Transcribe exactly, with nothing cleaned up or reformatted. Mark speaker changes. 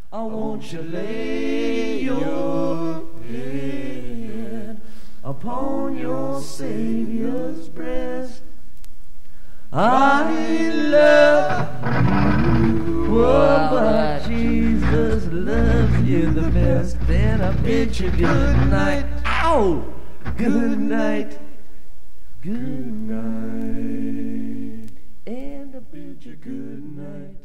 Speaker 1: Oh, won't you lay your head upon your Savior's breast? I love you, oh, but Jesus loves you the best. And I bid you good night. Ow! Good night. Good night. And I bid you good night.